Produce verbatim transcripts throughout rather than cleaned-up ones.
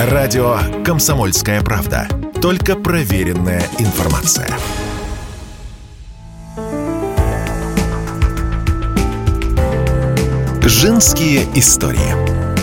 Радио «Комсомольская правда». Только проверенная информация. Женские истории.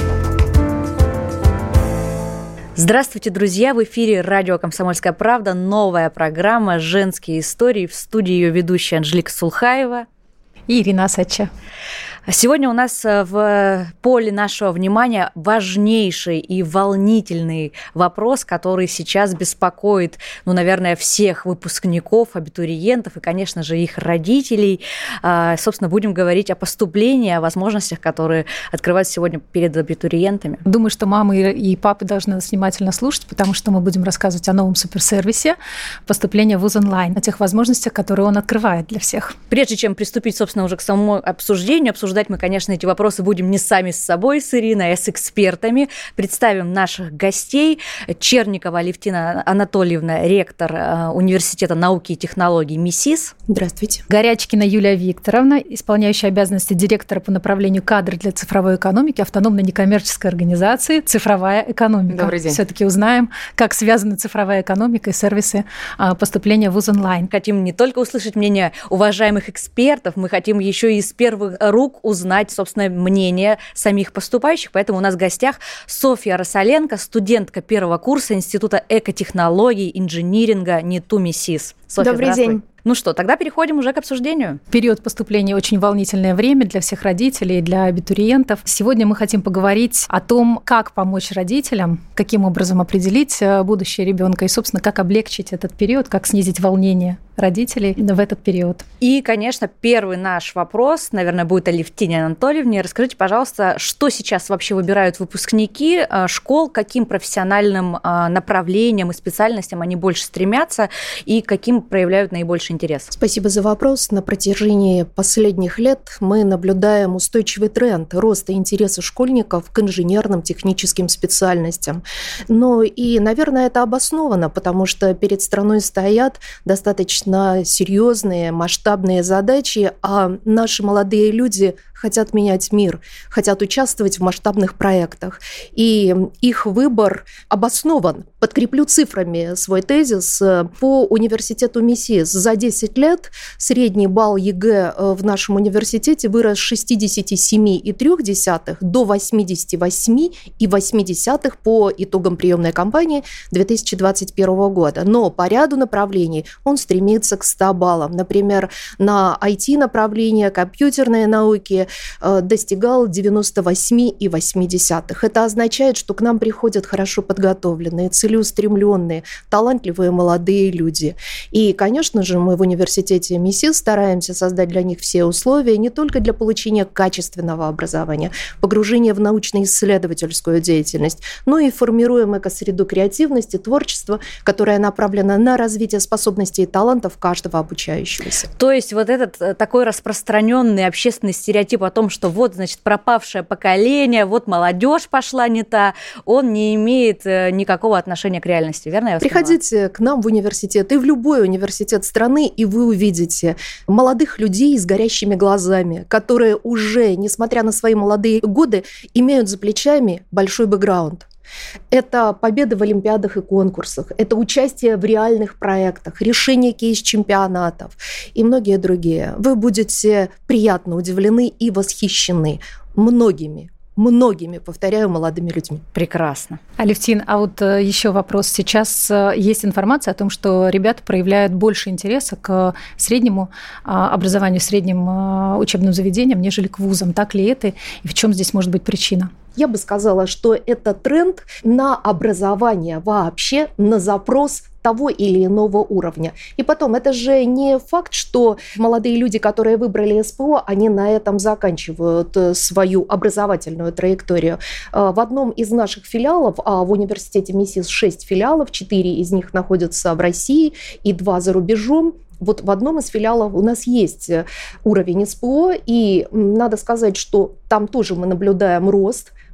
Здравствуйте, друзья! В эфире радио «Комсомольская правда». Новая программа «Женские истории». В студии ее ведущая Анжелика Сулхаева и Ирина Асача. Сегодня у нас в поле нашего внимания важнейший и волнительный вопрос, который сейчас беспокоит, ну, наверное, всех выпускников, абитуриентов и, конечно же, их родителей. Собственно, будем говорить о поступлении, о возможностях, которые открываются сегодня перед абитуриентами. Думаю, что мамы и папы должны нас внимательно слушать, потому что мы будем рассказывать о новом суперсервисе поступления в вуз онлайн, о тех возможностях, которые он открывает для всех. Прежде чем приступить, собственно, уже к самому обсуждению, обсуждать мы, конечно, эти вопросы будем не сами с собой, с Ириной, а с экспертами. Представим наших гостей. Черникова Алевтина Анатольевна, ректор Университета науки и технологий МИСИС. Здравствуйте. Горячкина Юлия Викторовна, исполняющая обязанности директора по направлению кадры для цифровой экономики автономной некоммерческой организации «Цифровая экономика». Добрый день. Все-таки узнаем, как связаны цифровая экономика и сервисы поступления в вуз онлайн. Хотим не только услышать мнение уважаемых экспертов, мы хотим еще и из первых рук узнать, собственно, мнение самих поступающих. Поэтому у нас в гостях Софья Росоленко, студентка первого курса Института экотехнологий, инжиниринга НИТУ МИСИС. Софья, добрый день. Ну что, тогда переходим уже к обсуждению. Период поступления очень волнительное время для всех родителей, для абитуриентов. Сегодня мы хотим поговорить о том, как помочь родителям, каким образом определить будущее ребенка и, собственно, как облегчить этот период, как снизить волнение родителей в этот период. И, конечно, первый наш вопрос, наверное, будет Алевтине Анатольевне. Расскажите, пожалуйста, что сейчас вообще выбирают выпускники школ, каким профессиональным направлениям и специальностям они больше стремятся и каким проявляют наибольший интерес? Спасибо за вопрос. На протяжении последних лет мы наблюдаем устойчивый тренд роста интереса школьников к инженерным техническим специальностям. Но и, наверное, это обосновано, потому что перед страной стоят достаточно серьезные, масштабные задачи, а наши молодые люди хотят менять мир, хотят участвовать в масштабных проектах. И их выбор обоснован. Подкреплю цифрами свой тезис. По университету МИСИС за десять лет средний балл ЕГЭ в нашем университете вырос с шестьдесят семь целых три десятых до восемьдесят восемь целых восемь десятых по итогам приемной кампании две тысячи двадцать первого года. Но по ряду направлений он стремится к ста баллам. Например, на ай ти-направление, компьютерные науки достигал девяносто восемь целых восемь десятых. Это означает, что к нам приходят хорошо подготовленные, целеустремленные, талантливые молодые люди. И, конечно же, мы в университете МИСИС стараемся создать для них все условия не только для получения качественного образования, погружения в научно-исследовательскую деятельность, но и формируем экосреду креативности, творчества, которая направлена на развитие способностей и талантов каждого обучающегося. То есть вот этот такой распространенный общественный стереотип о том, что вот, значит, пропавшее поколение, вот молодежь пошла не та, он не имеет никакого отношения к реальности, верно я вас поняла? Приходите к нам в университет и в любой университет страны, и вы увидите молодых людей с горящими глазами, которые уже, несмотря на свои молодые годы, имеют за плечами большой бэкграунд. Это победы в олимпиадах и конкурсах, это участие в реальных проектах, решение кейс-чемпионатов и многие другие. Вы будете приятно удивлены и восхищены многими, многими, повторяю, молодыми людьми. Прекрасно. Алевтин, а вот еще вопрос. Сейчас есть информация о том, что ребята проявляют больше интереса к среднему образованию, средним учебным заведениям, нежели к вузам. Так ли это? И в чем здесь может быть причина? Я бы сказала, что это тренд на образование вообще, на запрос того или иного уровня. И потом, это же не факт, что молодые люди, которые выбрали СПО, они на этом заканчивают свою образовательную траекторию. В одном из наших филиалов, а в университете МИСИС шесть филиалов, четыре из них находятся в России и два за рубежом. Вот в одном из филиалов у нас есть уровень СПО, и надо сказать, что там тоже мы наблюдаем рост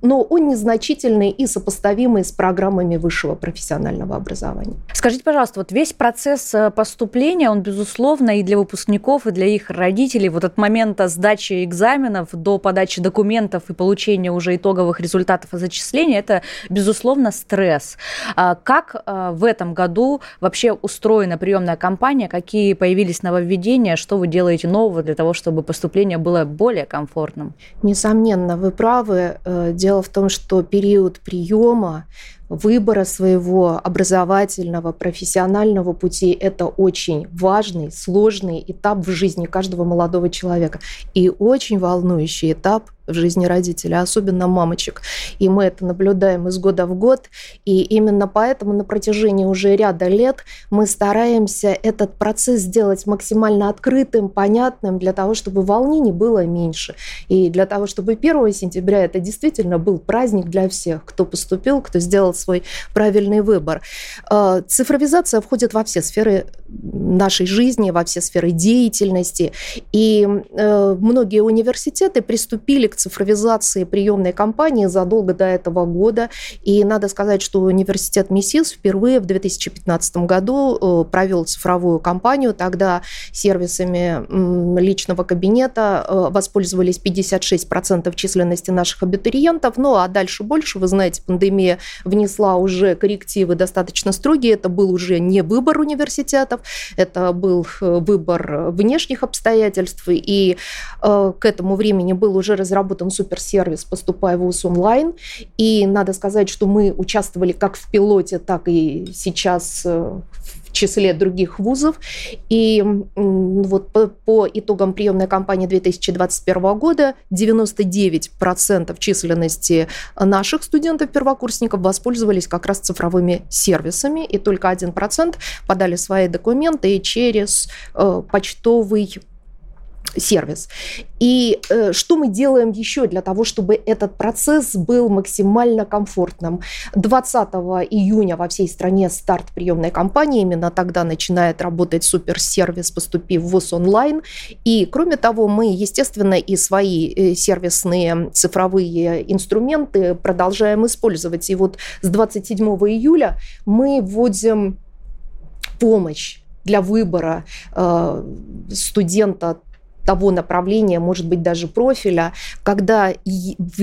но он незначительный и сопоставимый с программами высшего профессионального образования. Скажите, пожалуйста, вот весь процесс поступления, он, безусловно, и для выпускников, и для их родителей, вот от момента сдачи экзаменов до подачи документов и получения уже итоговых результатов и зачисления, это, безусловно, стресс. Как в этом году вообще устроена приемная кампания, какие появились нововведения, что вы делаете нового для того, чтобы поступление было более комфортным? Несомненно, вы правы. Дело в том, что период приема, выбора своего образовательного, профессионального пути – это очень важный, сложный этап в жизни каждого молодого человека и очень волнующий этап в жизни родителей, особенно мамочек. И мы это наблюдаем из года в год. И именно поэтому на протяжении уже ряда лет мы стараемся этот процесс сделать максимально открытым, понятным, для того, чтобы волнений было меньше. И для того, чтобы первого сентября это действительно был праздник для всех, кто поступил, кто сделал свой правильный выбор. Цифровизация входит во все сферы нашей жизни, во все сферы деятельности. И многие университеты приступили к цифровизации приемной кампании задолго до этого года. И надо сказать, что университет МИСИС впервые в две тысячи пятнадцатом году провел цифровую кампанию. Тогда сервисами личного кабинета воспользовались пятьдесят шесть процентов численности наших абитуриентов. Ну а дальше больше, вы знаете, пандемия внесла уже коррективы достаточно строгие. Это был уже не выбор университетов, это был выбор внешних обстоятельств. И к этому времени был уже разработан суперсервис «Поступай в ВУЗ онлайн». И надо сказать, что мы участвовали как в пилоте, так и сейчас в числе других вузов. И вот по, по итогам приемной кампании две тысячи двадцать первого года девяносто девять процентов численности наших студентов-первокурсников воспользовались как раз цифровыми сервисами, и только один процент подали свои документы через э, почтовый сервис. И э, что мы делаем еще для того, чтобы этот процесс был максимально комфортным? двадцатого июня во всей стране старт приемной кампании. Именно тогда начинает работать суперсервис «Поступи в ВУЗ онлайн». И, кроме того, мы, естественно, и свои сервисные цифровые инструменты продолжаем использовать. И вот с двадцать седьмого июля мы вводим помощь для выбора э, студента того направления, может быть, даже профиля, когда в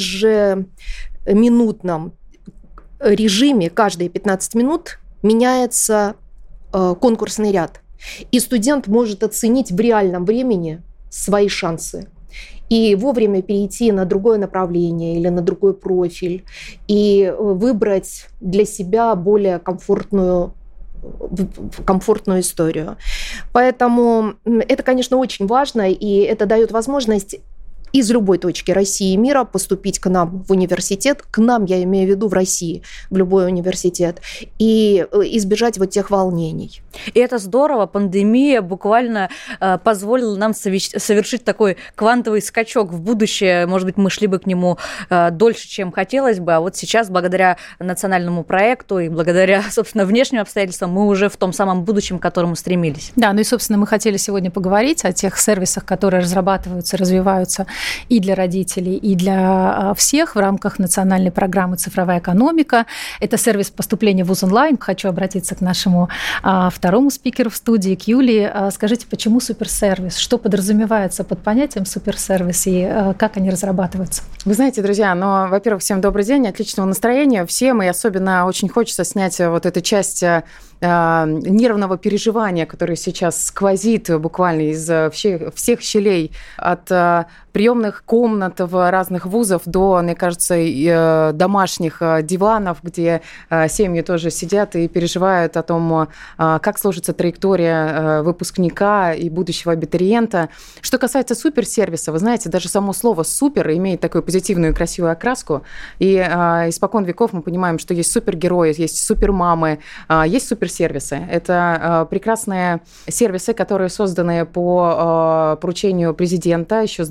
ежеминутном режиме каждые пятнадцать минут меняется конкурсный ряд. И студент может оценить в реальном времени свои шансы и вовремя перейти на другое направление или на другой профиль и выбрать для себя более комфортную комфортную историю. Поэтому это, конечно, очень важно, и это дает возможность из любой точки России и мира поступить к нам в университет, к нам, я имею в виду в России, в любой университет, и избежать вот тех волнений. И это здорово. Пандемия буквально э, позволила нам совершить такой квантовый скачок в будущее. Может быть, мы шли бы к нему э, дольше, чем хотелось бы, а вот сейчас, благодаря национальному проекту и благодаря, собственно, внешним обстоятельствам, мы уже в том самом будущем, к которому стремились. Да, ну и, собственно, мы хотели сегодня поговорить о тех сервисах, которые разрабатываются, развиваются и для родителей, и для всех в рамках национальной программы «Цифровая экономика». Это сервис поступления в ВУЗ онлайн. Хочу обратиться к нашему а, второму спикеру в студии, к Юлии. А, скажите, почему суперсервис? Что подразумевается под понятием суперсервис и а, как они разрабатываются? Вы знаете, друзья, ну, во-первых, всем добрый день, отличного настроения всем, и особенно очень хочется снять вот эту часть нервного переживания, которое сейчас сквозит буквально из всех, всех щелей от приемных комнат в разных вузов до, мне кажется, домашних диванов, где семьи тоже сидят и переживают о том, как сложится траектория выпускника и будущего абитуриента. Что касается суперсервиса, вы знаете, даже само слово «супер» имеет такую позитивную и красивую окраску, и испокон веков мы понимаем, что есть супергерои, есть супермамы, есть суперсервисы. Это прекрасные сервисы, которые созданы по поручению президента еще с две тысячи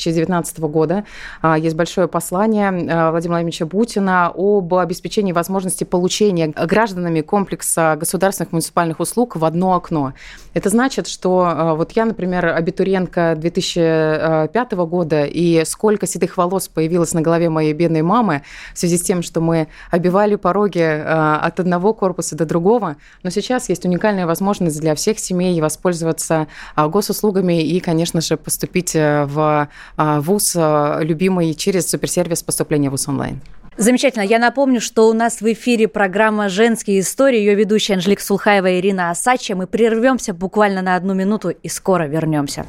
тысячи девятнадцатого года. Есть большое послание Владимира Владимировича Путина об обеспечении возможности получения гражданами комплекса государственных муниципальных услуг в одно окно. Это значит, что вот я, например, абитуриентка две тысячи пятого года, и сколько седых волос появилось на голове моей бедной мамы в связи с тем, что мы обивали пороги от одного корпуса до другого. Но сейчас есть уникальная возможность для всех семей воспользоваться госуслугами и, конечно же, поступить в вуз любимый через суперсервис поступления в ВУЗ онлайн. Замечательно. Я напомню, что у нас в эфире программа «Женские истории». Ее ведущая Анжелика Сулхаева и Ирина Осадчая. Мы прервемся буквально на одну минуту и скоро вернемся.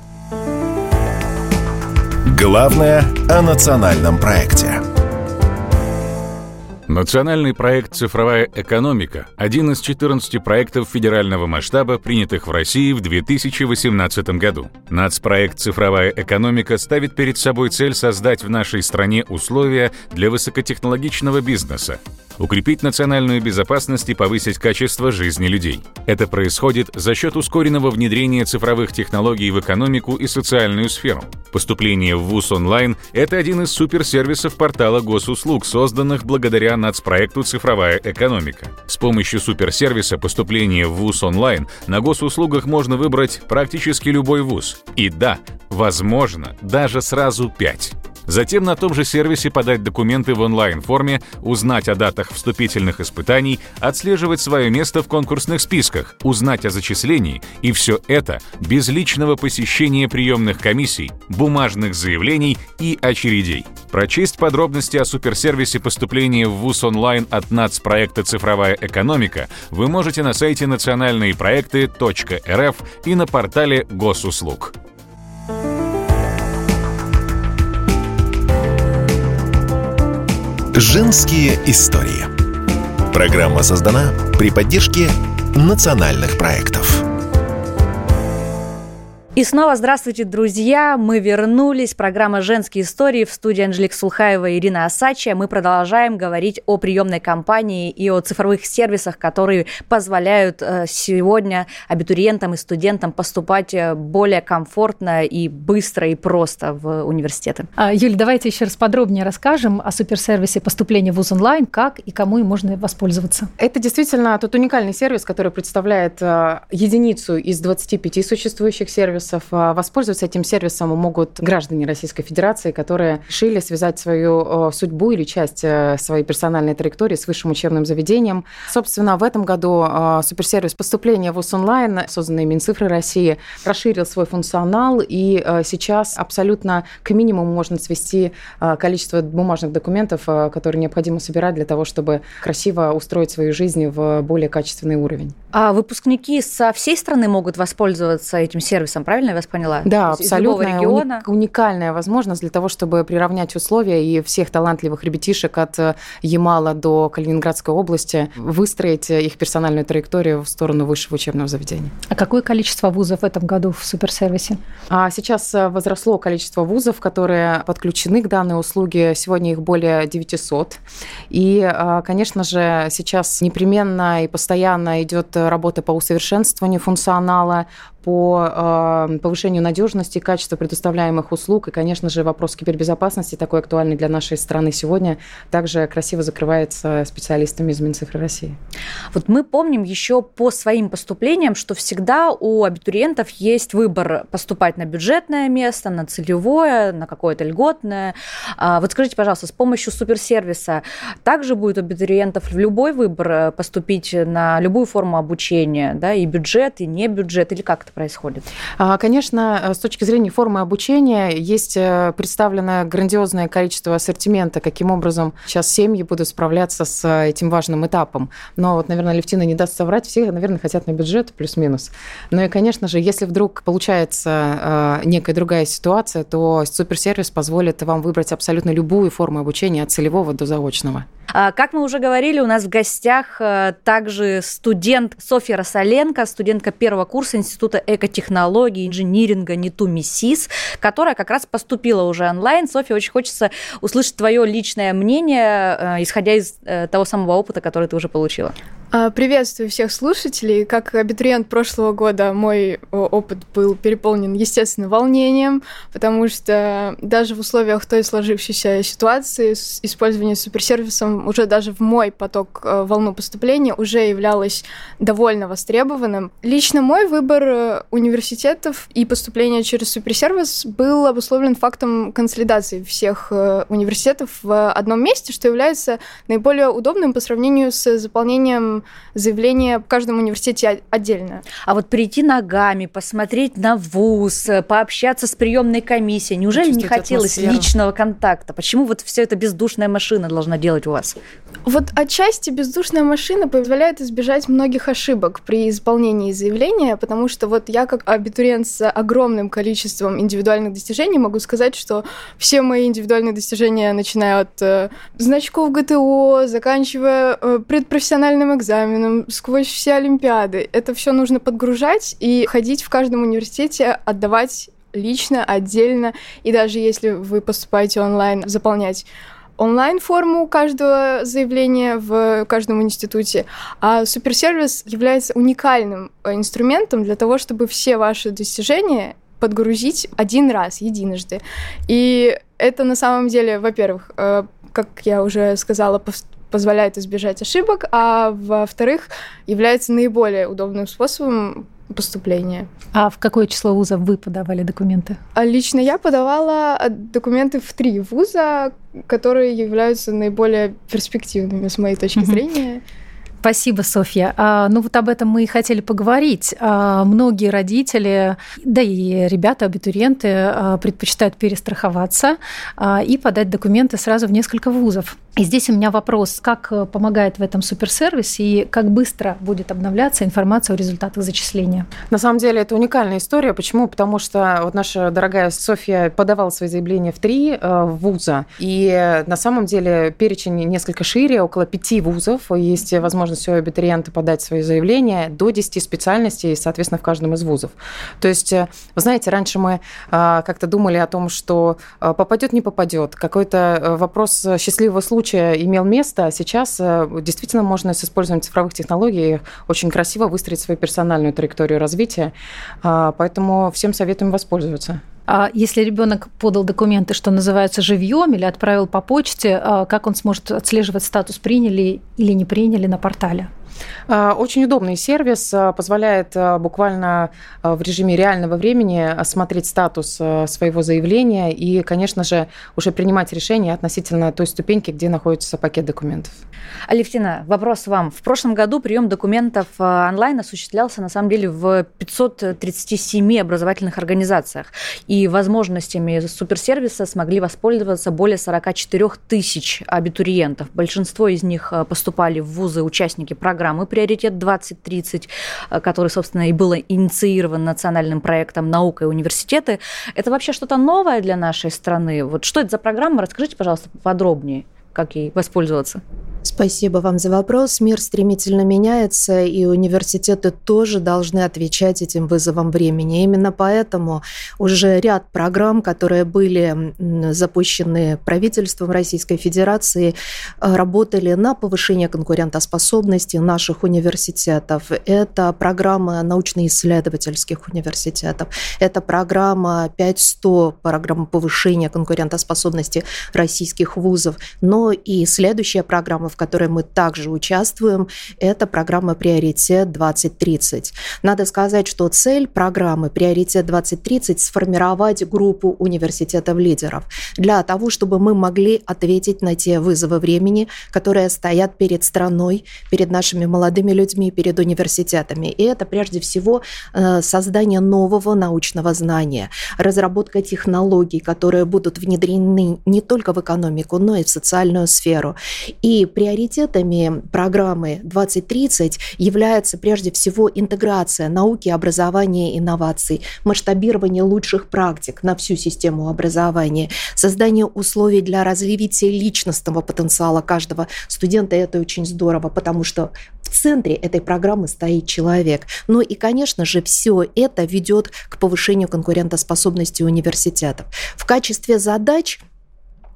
Главное о национальном проекте. Национальный проект «Цифровая экономика» – один из четырнадцати проектов федерального масштаба, принятых в России в две тысячи восемнадцатом году. Нацпроект «Цифровая экономика» ставит перед собой цель создать в нашей стране условия для высокотехнологичного бизнеса, укрепить национальную безопасность и повысить качество жизни людей. Это происходит за счет ускоренного внедрения цифровых технологий в экономику и социальную сферу. Поступление в ВУЗ онлайн – это один из суперсервисов портала госуслуг, созданных благодаря нацпроекту «Цифровая экономика». С помощью суперсервиса поступления в ВУЗ онлайн на госуслугах можно выбрать практически любой вуз. И да, возможно, даже сразу пять. Затем на том же сервисе подать документы в онлайн-форме, узнать о датах вступительных испытаний, отслеживать свое место в конкурсных списках, узнать о зачислении, и все это без личного посещения приемных комиссий, бумажных заявлений и очередей. Прочесть подробности о суперсервисе поступления в ВУЗ онлайн от нацпроекта «Цифровая экономика» вы можете на сайте национальные проекты точка эр эф и на портале госуслуг. Женские истории. Программа создана при поддержке национальных проектов. И снова здравствуйте, друзья! Мы вернулись. Программа «Женские истории». В студии Анжелика Сулхаева и Ирина Осадчая. Мы продолжаем говорить о приемной кампании и о цифровых сервисах, которые позволяют сегодня абитуриентам и студентам поступать более комфортно и быстро и просто в университеты. Юль, давайте еще раз подробнее расскажем о суперсервисе поступления в ВУЗ онлайн, как и кому им можно воспользоваться. Это действительно тот уникальный сервис, который представляет единицу из двадцати пяти существующих сервисов. Воспользоваться этим сервисом могут граждане Российской Федерации, которые решили связать свою судьбу или часть своей персональной траектории с высшим учебным заведением. Собственно, в этом году суперсервис поступления в ВУЗ онлайн, созданный Минцифрой России, расширил свой функционал, и сейчас абсолютно к минимуму можно свести количество бумажных документов, которые необходимо собирать для того, чтобы красиво устроить свою жизнь в более качественный уровень. А выпускники со всей страны могут воспользоваться этим сервисом, правильно я вас поняла? Да, абсолютно региона. Уникальная возможность для того, чтобы приравнять условия и всех талантливых ребятишек от Ямала до Калининградской области, выстроить их персональную траекторию в сторону высшего учебного заведения. А какое количество вузов в этом году в суперсервисе? А сейчас возросло количество вузов, которые подключены к данной услуге. Сегодня их более девятисот. И, конечно же, сейчас непременно и постоянно идет работа по усовершенствованию функционала, по э, повышению надежности и качества предоставляемых услуг. И, конечно же, вопрос кибербезопасности, такой актуальный для нашей страны сегодня, также красиво закрывается специалистами из Минцифры России. Вот мы помним еще по своим поступлениям, что всегда у абитуриентов есть выбор поступать на бюджетное место, на целевое, на какое-то льготное. Вот скажите, пожалуйста, с помощью суперсервиса также будет у абитуриентов любой выбор поступить на любую форму обучения, да, и бюджет, и не бюджет, или как это происходит? Конечно, с точки зрения формы обучения есть представлено грандиозное количество ассортимента, каким образом сейчас семьи будут справляться с этим важным этапом. Но вот, наверное, Левтина не даст соврать, все, наверное, хотят на бюджет плюс-минус. Ну и, конечно же, если вдруг получается некая другая ситуация, то суперсервис позволит вам выбрать абсолютно любую форму обучения от целевого до заочного. Как мы уже говорили, у нас в гостях также студент Софья Росоленко, студентка первого курса Института экотехнологий, инжиниринга НИТУ МИСИС, которая как раз поступила уже онлайн. Софья, очень хочется услышать твое личное мнение, исходя из того самого опыта, который ты уже получила. Приветствую всех слушателей. Как абитуриент прошлого года мой опыт был переполнен, естественно, волнением, потому что даже в условиях той сложившейся ситуации с использованием суперсервисом уже даже в мой поток волну поступления уже являлось довольно востребованным. Лично мой выбор университетов и поступления через суперсервис был обусловлен фактом консолидации всех университетов в одном месте, что является наиболее удобным по сравнению с заполнением заявление в каждом университете отдельно. А вот прийти ногами, посмотреть на вуз, пообщаться с приемной комиссией, неужели не хотелось атмосферу личного контакта? Почему вот все это бездушная машина должна делать у вас? Вот отчасти бездушная машина позволяет избежать многих ошибок при исполнении заявления, потому что вот я как абитуриент с огромным количеством индивидуальных достижений могу сказать, что все мои индивидуальные достижения, начиная от э, значков ГТО, заканчивая э, предпрофессиональным экзаменом, сквозь все олимпиады, это все нужно подгружать и ходить в каждом университете, отдавать лично, отдельно, и даже если вы поступаете онлайн, заполнять онлайн-форму каждого заявления в каждом институте. А суперсервис является уникальным инструментом для того, чтобы все ваши достижения подгрузить один раз, единожды. И это на самом деле, во-первых, как я уже сказала, позволяет избежать ошибок, а во-вторых, является наиболее удобным способом поступления. А в какое число вузов вы подавали документы? Лично я подавала документы в три вуза, которые являются наиболее перспективными с моей точки uh-huh. зрения. Спасибо, Софья. А, ну вот об этом мы и хотели поговорить. А, многие родители, да и ребята, абитуриенты а, предпочитают перестраховаться а, и подать документы сразу в несколько вузов. И здесь у меня вопрос, как помогает в этом суперсервис и как быстро будет обновляться информация о результатах зачисления? На самом деле это уникальная история. Почему? Потому что вот наша дорогая Софья подавала свои заявления в три э, вуза. И на самом деле перечень несколько шире, около пяти вузов. Есть возможность у абитуриента подать свои заявления до десяти специальностей, соответственно, в каждом из вузов. То есть, вы знаете, раньше мы э, как-то думали о том, что э, попадет, не попадет. Какой-то вопрос счастливого случая имел место, а сейчас действительно можно с использованием цифровых технологий очень красиво выстроить свою персональную траекторию развития, поэтому всем советуем воспользоваться. А если ребенок подал документы, что называется, живьем или отправил по почте, как он сможет отслеживать статус, приняли или не приняли на портале? Очень удобный сервис, позволяет буквально в режиме реального времени осмотреть статус своего заявления и, конечно же, уже принимать решение относительно той ступеньки, где находится пакет документов. Алевтина, вопрос вам. В прошлом году прием документов онлайн осуществлялся, на самом деле, в пятьсот тридцати семи образовательных организациях. И возможностями суперсервиса смогли воспользоваться более сорок четыре тысяч абитуриентов. Большинство из них поступали в вузы участники программы «Приоритет двадцать тридцать», который, собственно, и был инициирован национальным проектом «Наука и университеты». Это вообще что-то новое для нашей страны? Вот что это за программа? Расскажите, пожалуйста, поподробнее, как ей воспользоваться. Спасибо вам за вопрос. Мир стремительно меняется, и университеты тоже должны отвечать этим вызовам времени. Именно поэтому уже ряд программ, которые были запущены правительством Российской Федерации, работали на повышение конкурентоспособности наших университетов. Это программа научно-исследовательских университетов, это программа пять сто, программа повышения конкурентоспособности российских вузов, но и следующая программа, в которой мы также участвуем, это программа «Приоритет двадцать тридцать». Надо сказать, что цель программы «Приоритет двадцать тридцать» – сформировать группу университетов-лидеров для того, чтобы мы могли ответить на те вызовы времени, которые стоят перед страной, перед нашими молодыми людьми, перед университетами. И это прежде всего создание нового научного знания, разработка технологий, которые будут внедрены не только в экономику, но и в социальную сферу. И приоритетами программы двадцать тридцать является прежде всего интеграция науки, образования и инноваций, масштабирование лучших практик на всю систему образования, создание условий для развития личностного потенциала каждого студента. Это очень здорово, потому что в центре этой программы стоит человек. Ну и, конечно же, все это ведет к повышению конкурентоспособности университетов. В качестве задач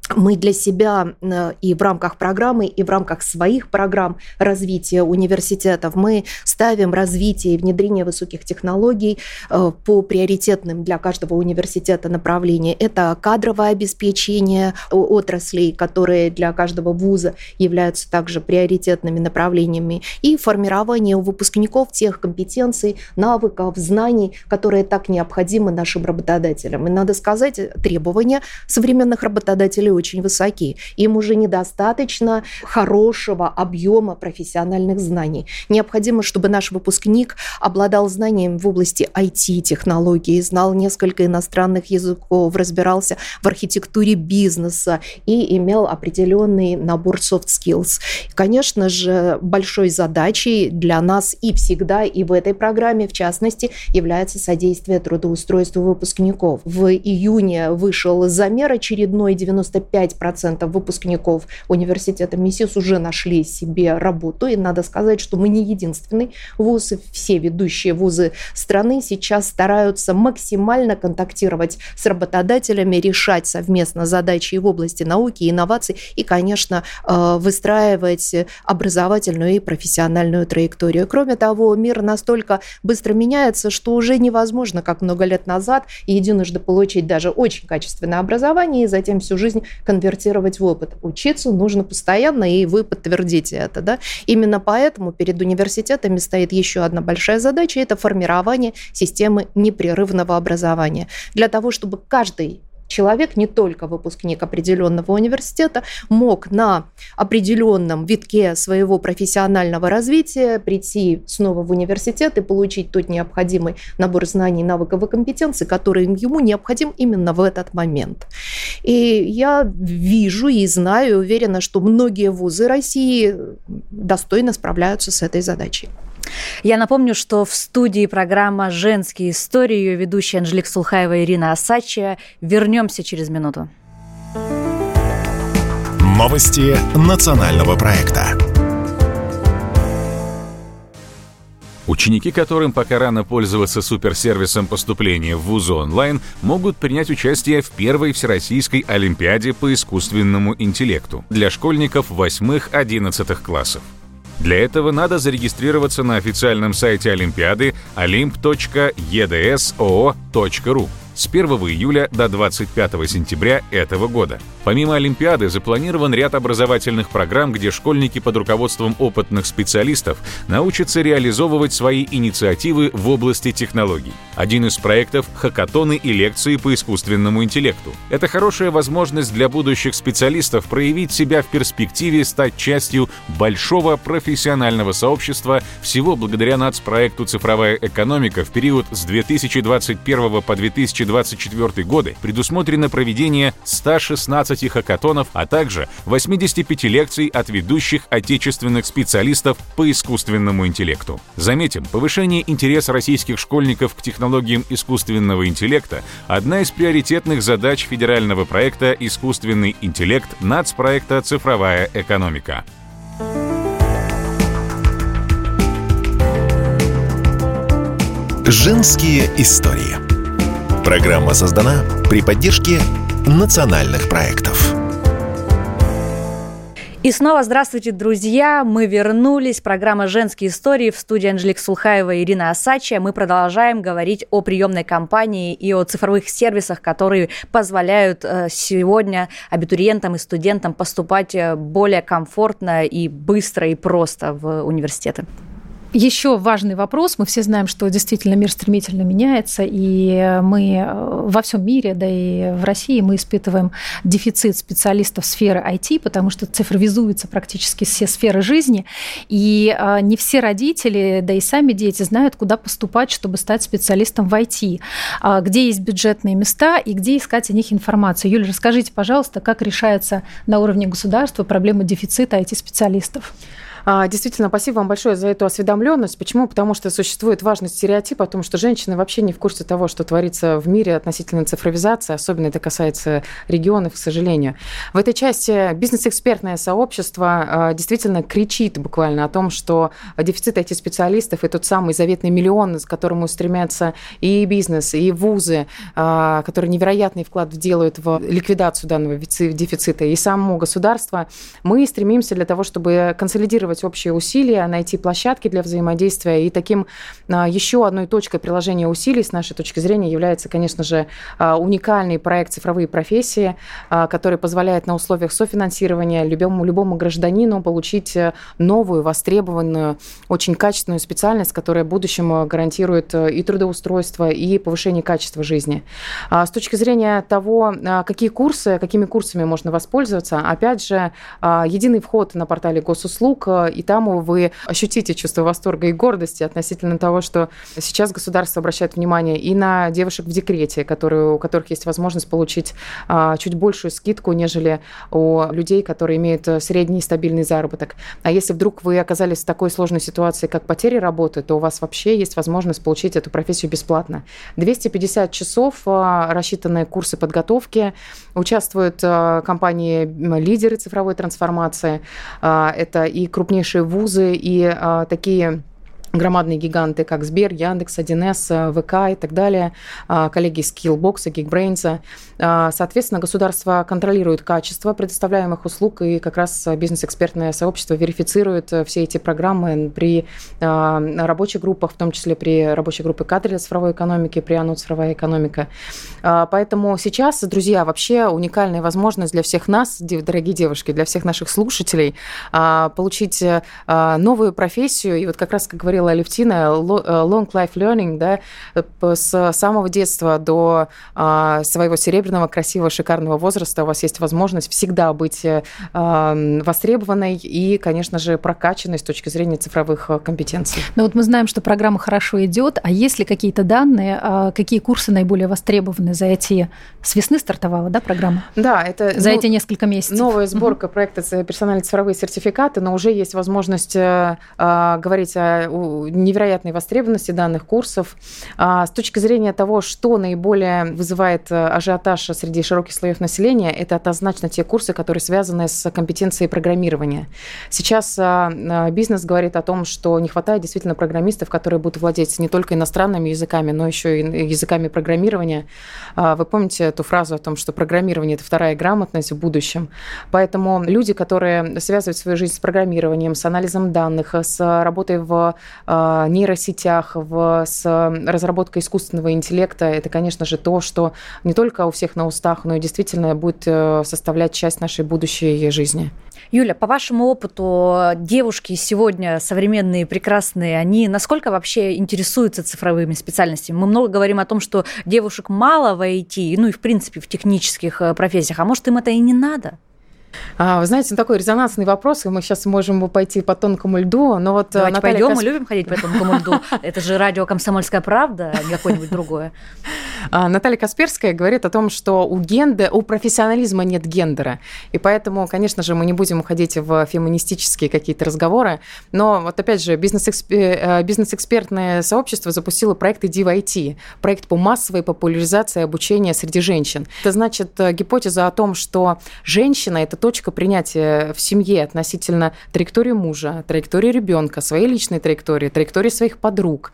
мы для себя и в рамках программы, и в рамках своих программ развития университетов мы ставим развитие и внедрение высоких технологий по приоритетным для каждого университета направлениям. Это кадровое обеспечение отраслей, которые для каждого вуза являются также приоритетными направлениями, и формирование у выпускников тех компетенций, навыков, знаний, которые так необходимы нашим работодателям. И надо сказать, требования современных работодателей очень высоки. Им уже недостаточно хорошего объема профессиональных знаний. Необходимо, чтобы наш выпускник обладал знанием в области ай ти-технологий, знал несколько иностранных языков, разбирался в архитектуре бизнеса и имел определенный набор soft skills. Конечно же, большой задачей для нас и всегда, и в этой программе, в частности, является содействие трудоустройству выпускников. В июне вышел замер очередной, девяносто пять процентов выпускников университета МИСИС уже нашли себе работу. И надо сказать, что мы не единственный вуз. Все ведущие вузы страны сейчас стараются максимально контактировать с работодателями, решать совместно задачи в области науки, инноваций и, конечно, выстраивать образовательную и профессиональную траекторию. Кроме того, мир настолько быстро меняется, что уже невозможно, как много лет назад, единожды получить даже очень качественное образование и затем всю жизнь конвертировать в опыт. Учиться нужно постоянно, и вы подтвердите это. Да? Именно поэтому перед университетами стоит еще одна большая задача – это формирование системы непрерывного образования. Для того, чтобы каждый человек, не только выпускник определенного университета, мог на определенном витке своего профессионального развития прийти снова в университет и получить тот необходимый набор знаний, навыков и компетенций, который ему необходим именно в этот момент. И я вижу и знаю, и уверена, что многие вузы России достойно справляются с этой задачей. Я напомню, что в студии программа «Женские истории», ее ведущая Анжелика Сулхаева и Ирина Осадчая. Вернемся через минуту. Новости национального проекта. Ученики, которым пока рано пользоваться суперсервисом поступления в вузы онлайн, могут принять участие в первой Всероссийской Олимпиаде по искусственному интеллекту для школьников восьмых-одиннадцатых классов. Для этого надо зарегистрироваться на официальном сайте Олимпиады олимп точка е дэ эс о о точка ру с первого июля до двадцать пятого сентября этого года. Помимо Олимпиады запланирован ряд образовательных программ, где школьники под руководством опытных специалистов научатся реализовывать свои инициативы в области технологий. Один из проектов — хакатоны и лекции по искусственному интеллекту. Это хорошая возможность для будущих специалистов проявить себя в перспективе, стать частью большого профессионального сообщества, всего благодаря нацпроекту «Цифровая экономика» в период с две тысячи двадцать первого по две тысячи двадцать четвёртый годы предусмотрено проведение ста шестнадцати хакатонов, а также восьмидесяти пяти лекций от ведущих отечественных специалистов по искусственному интеллекту. Заметим, повышение интереса российских школьников к технологиям искусственного интеллекта – одна из приоритетных задач федерального проекта «Искусственный интеллект» нацпроекта «Цифровая экономика». Женские истории. Программа создана при поддержке национальных проектов. И снова здравствуйте, друзья! Мы вернулись. Программа «Женские истории». В студии Анжелика Сулхаева и Ирина Осадчая. Мы продолжаем говорить о приемной кампании и о цифровых сервисах, которые позволяют сегодня абитуриентам и студентам поступать более комфортно и быстро и просто в университеты. Еще важный вопрос. Мы все знаем, что действительно мир стремительно меняется, и мы во всем мире, да и в России, мы испытываем дефицит специалистов сферы ай ти, потому что цифровизуются практически все сферы жизни, и не все родители, да и сами дети знают, куда поступать, чтобы стать специалистом в ай ти, где есть бюджетные места и где искать о них информацию. Юля, расскажите, пожалуйста, как решается на уровне государства проблема дефицита ай ти-специалистов? Действительно, спасибо вам большое за эту осведомленность. Почему? Потому что существует важный стереотип о том, что женщины вообще не в курсе того, что творится в мире относительно цифровизации, особенно это касается регионов, к сожалению. В этой части бизнес-экспертное сообщество действительно кричит буквально о том, что дефицит ай ти-специалистов и тот самый заветный миллион, к которому стремятся и бизнес, и вузы, которые невероятный вклад делают в ликвидацию данного дефицита, и само государство, мы стремимся для того, чтобы консолидировать общие усилия, найти площадки для взаимодействия. И таким еще одной точкой приложения усилий, с нашей точки зрения, является, конечно же, уникальный проект «Цифровые профессии», который позволяет на условиях софинансирования любому, любому гражданину получить новую, востребованную, очень качественную специальность, которая в будущем гарантирует и трудоустройство, и повышение качества жизни. С точки зрения того, какие курсы, какими курсами можно воспользоваться, опять же, единый вход на портале госуслуг, и там вы ощутите чувство восторга и гордости относительно того, что сейчас государство обращает внимание и на девушек в декрете, которые, у которых есть возможность получить а, чуть большую скидку, нежели у людей, которые имеют средний стабильный заработок. А если вдруг вы оказались в такой сложной ситуации, как потеря работы, то у вас вообще есть возможность получить эту профессию бесплатно. двести пятьдесят часов, а, рассчитанные курсы подготовки, участвуют а, компании-лидеры цифровой трансформации. А, это и крупнейшие вузы, и а, такие громадные гиганты, как Сбер, Яндекс, один эс, ВК и так далее, коллеги из Skillbox, Geekbrains. Соответственно, государство контролирует качество предоставляемых услуг, и как раз бизнес-экспертное сообщество верифицирует все эти программы при рабочих группах, в том числе при рабочей группе кадры для цифровой экономики, при ОНУ «Цифровая экономика». Поэтому сейчас, друзья, вообще уникальная возможность для всех нас, дорогие девушки, для всех наших слушателей, получить новую профессию. И вот как раз, как говорила Алевтина, long life learning, да, с самого детства до а, своего серебряного, красивого, шикарного возраста у вас есть возможность всегда быть а, востребованной и, конечно же, прокачанной с точки зрения цифровых компетенций. Но вот мы знаем, что программа хорошо идет, а есть ли какие-то данные, а, какие курсы наиболее востребованы за эти... С весны стартовала, да, программа? Да, это... За ну, эти несколько месяцев. Новая сборка uh-huh. проекта «Персональные цифровые сертификаты», но уже есть возможность а, говорить о невероятной востребованности данных курсов. С точки зрения того, что наиболее вызывает ажиотаж среди широких слоев населения, это однозначно те курсы, которые связаны с компетенцией программирования. Сейчас бизнес говорит о том, что не хватает действительно программистов, которые будут владеть не только иностранными языками, но еще и языками программирования. Вы помните эту фразу о том, что программирование – это вторая грамотность в будущем. Поэтому люди, которые связывают свою жизнь с программированием, с анализом данных, с работой в нейросетях, в, с разработкой искусственного интеллекта, это, конечно же, то, что не только у всех на устах, но и действительно будет составлять часть нашей будущей жизни. Юля, по вашему опыту, девушки сегодня современные, прекрасные, они насколько вообще интересуются цифровыми специальностями? Мы много говорим о том, что девушек мало в ай ти, ну и в принципе в технических профессиях, а может им это и не надо? Вы знаете, такой резонансный вопрос, и мы сейчас можем пойти по тонкому льду, но вот Давайте Наталья пойдем, Касп... мы любим ходить по тонкому льду. Это же радио «Комсомольская правда», а не какое-нибудь другое. Наталья Касперская говорит о том, что у, гендера, у профессионализма нет гендера, и поэтому, конечно же, мы не будем уходить в феминистические какие-то разговоры, но вот опять же, бизнес-экспер... бизнес-экспертное сообщество запустило проект «Иди в ай ти», проект по массовой популяризации обучения среди женщин. Это значит гипотеза о том, что женщина – это точка принятия в семье относительно траектории мужа, траектории ребенка, своей личной траектории, траектории своих подруг.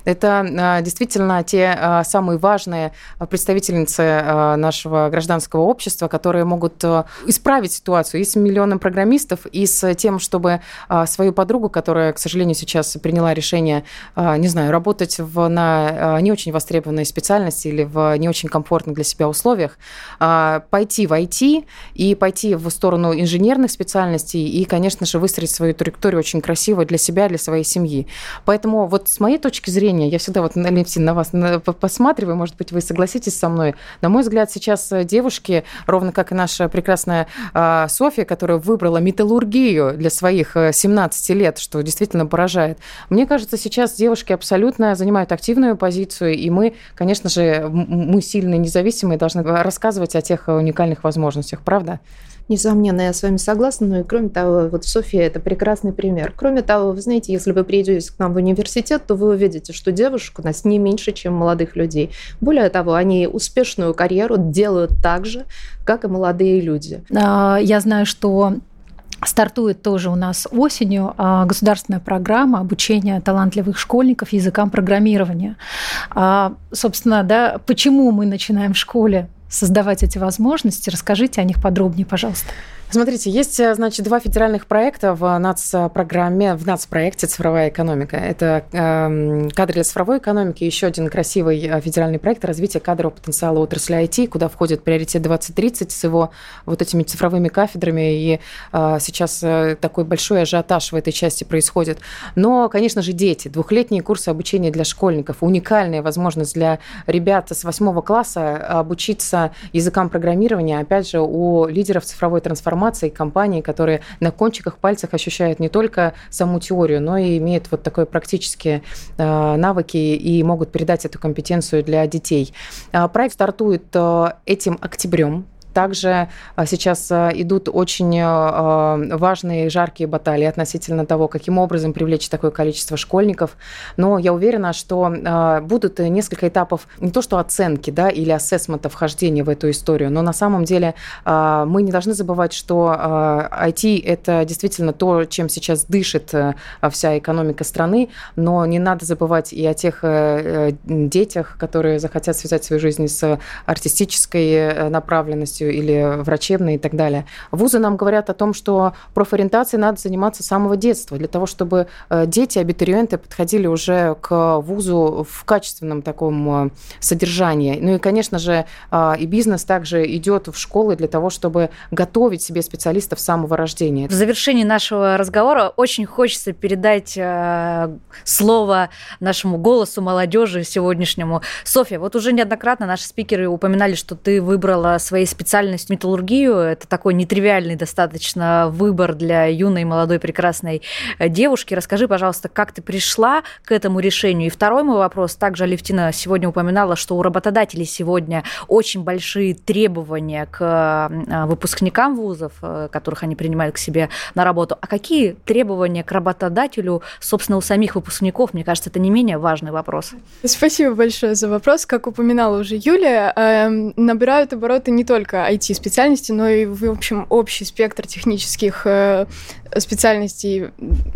Это действительно те самые важные представительницы нашего гражданского общества, которые могут исправить ситуацию и с миллионом программистов, и с тем, чтобы свою подругу, которая, к сожалению, сейчас приняла решение, не знаю, работать в, на не очень востребованной специальности или в не очень комфортных для себя условиях, пойти в ай ти и пойти в сторону сторону инженерных специальностей и, конечно же, выстроить свою траекторию очень красиво для себя, для своей семьи. Поэтому вот с моей точки зрения, я всегда вот, Алевтина, на вас посматриваю, может быть, вы согласитесь со мной. На мой взгляд, сейчас девушки, ровно как и наша прекрасная Софья, которая выбрала металлургию для своих семнадцати лет, что действительно поражает. Мне кажется, сейчас девушки абсолютно занимают активную позицию, и мы, конечно же, мы сильные, независимые, должны рассказывать о тех уникальных возможностях, правда? Несомненно, я с вами согласна. Ну и кроме того, вот Софья – это прекрасный пример. Кроме того, вы знаете, если вы придете к нам в университет, то вы увидите, что девушек у нас не меньше, чем молодых людей. Более того, они успешную карьеру делают так же, как и молодые люди. Я знаю, что стартует тоже у нас осенью государственная программа обучения талантливых школьников языкам программирования. Собственно, да, почему мы начинаем в школе создавать эти возможности? Расскажите о них подробнее, пожалуйста. Смотрите, есть, значит, два федеральных проекта в нацпрограмме, в нацпроекте «Цифровая экономика». Это э, кадры для цифровой экономики, еще один красивый федеральный проект развития кадрового потенциала отрасли ай ти, куда входит приоритет двадцать тридцать с его вот этими цифровыми кафедрами, и э, сейчас такой большой ажиотаж в этой части происходит. Но, конечно же, дети, двухлетние курсы обучения для школьников, уникальная возможность для ребят с восьмого класса обучиться языкам программирования, опять же, у лидеров цифровой трансформации, компаний, которые на кончиках пальцев ощущают не только саму теорию, но и имеют вот такие практические э, навыки и могут передать эту компетенцию для детей. Проект стартует э, этим октябрем. Также сейчас идут очень важные жаркие баталии относительно того, каким образом привлечь такое количество школьников. Но я уверена, что будут несколько этапов не то что оценки, да, или ассессмента вхождения в эту историю, но на самом деле мы не должны забывать, что ай ти – это действительно то, чем сейчас дышит вся экономика страны, но не надо забывать и о тех детях, которые захотят связать свою жизнь с артистической направленностью, или врачебной и так далее. Вузы нам говорят о том, что профориентацией надо заниматься с самого детства, для того, чтобы дети, абитуриенты подходили уже к вузу в качественном таком содержании. Ну и, конечно же, и бизнес также идет в школы для того, чтобы готовить себе специалистов с самого рождения. В завершении нашего разговора очень хочется передать слово нашему голосу молодежи сегодняшнему. Софья, вот уже неоднократно наши спикеры упоминали, что ты выбрала свои специальности металлургию. Это такой нетривиальный достаточно выбор для юной, молодой, прекрасной девушки. Расскажи, пожалуйста, как ты пришла к этому решению? И второй мой вопрос. Также Алевтина сегодня упоминала, что у работодателей сегодня очень большие требования к выпускникам вузов, которых они принимают к себе на работу. А какие требования к работодателю, собственно, у самих выпускников? Мне кажется, это не менее важный вопрос. Спасибо большое за вопрос. Как упоминала уже Юлия, э, набирают обороты не только ай ти-специальности, но и, в общем, общий спектр технических э, специальностей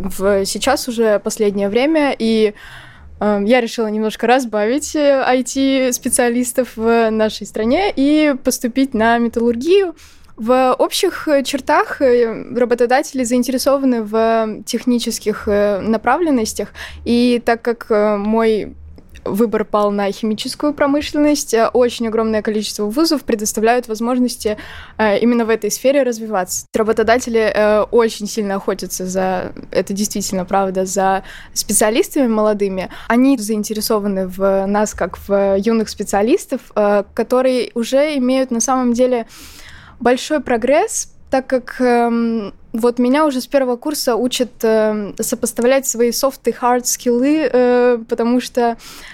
в сейчас уже последнее время. И э, я решила немножко разбавить ай ти-специалистов в нашей стране и поступить на металлургию. В общих чертах работодатели заинтересованы в технических направленностях, и так как мой выбор пал на химическую промышленность, очень огромное количество вузов предоставляют возможности именно в этой сфере развиваться. Работодатели очень сильно охотятся за, это действительно правда, за специалистами молодыми. Они заинтересованы в нас, как в юных специалистов, которые уже имеют на самом деле большой прогресс, так как э, вот меня уже с первого курса учат э, сопоставлять свои soft и hard скиллы, э, потому что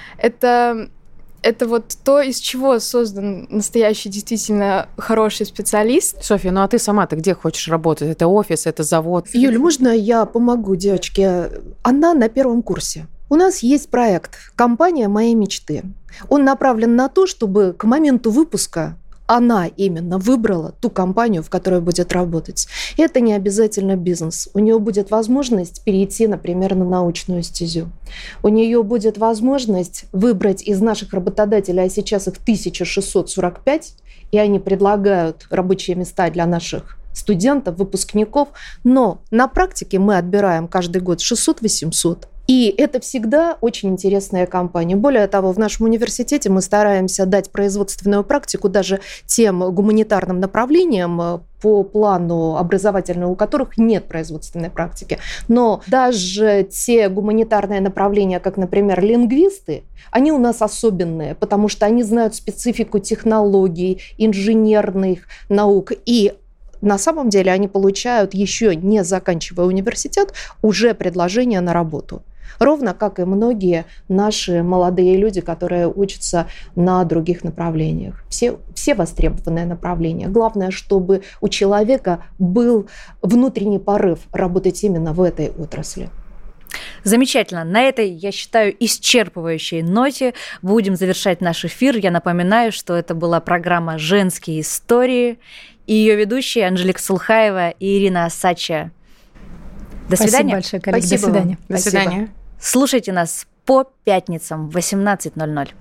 это, это вот то, из чего создан настоящий действительно хороший специалист. Софья, ну а ты сама-то где хочешь работать? Это офис, это завод? Юль, можно я помогу девочке? Она на первом курсе. У нас есть проект «Компания моей мечты». Он направлен на то, чтобы к моменту выпуска она именно выбрала ту компанию, в которой будет работать. И это не обязательно бизнес. У нее будет возможность перейти, например, на научную стезю. У нее будет возможность выбрать из наших работодателей, а сейчас их тысяча шестьсот сорок пять, и они предлагают рабочие места для наших студентов, выпускников. Но на практике мы отбираем каждый год шестьсот-восемьсот. И это всегда очень интересная компания. Более того, в нашем университете мы стараемся дать производственную практику даже тем гуманитарным направлениям по плану образовательного, у которых нет производственной практики. Но даже те гуманитарные направления, как, например, лингвисты, они у нас особенные, потому что они знают специфику технологий, инженерных наук. И на самом деле они получают, еще не заканчивая университет, уже предложение на работу. Ровно как и многие наши молодые люди, которые учатся на других направлениях. Все, все востребованные направления. Главное, чтобы у человека был внутренний порыв работать именно в этой отрасли. Замечательно. На этой, я считаю, исчерпывающей ноте будем завершать наш эфир. Я напоминаю, что это была программа «Женские истории» и ее ведущие Анжелика Сулхаева и Ирина Осадчая. До свидания. Спасибо большое, коллеги. Спасибо До свидания. До свидания. Слушайте нас по пятницам в восемнадцать ноль ноль.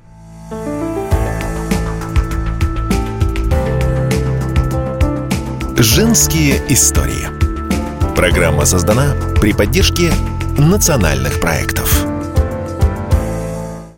«Женские истории». Программа создана при поддержке национальных проектов.